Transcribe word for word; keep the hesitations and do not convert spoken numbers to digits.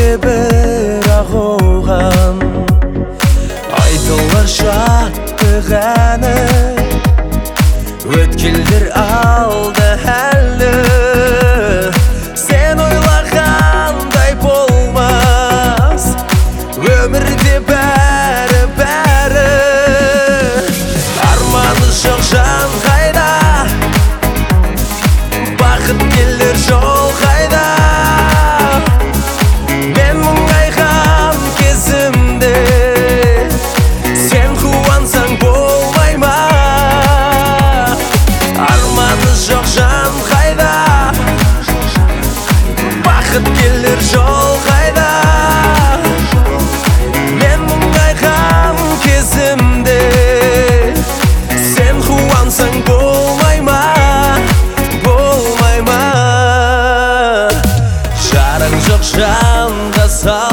бірақ оған айтылар шаттық әні. Өткелдер алда әлі, сен ойлағандай болмас өмірде бәрі бәрі. Арманы жоқ жан қайда, бақыт келер жол қайда. Мен мұңайған кезімде сен қуансаң болмай ма? Арманы жоқ жан қайда, бақыт келер жол қайда. Мен мұңайған кезімде сен қуансаң болмай ма? Болмай ма? Жарың жоқ жанға сал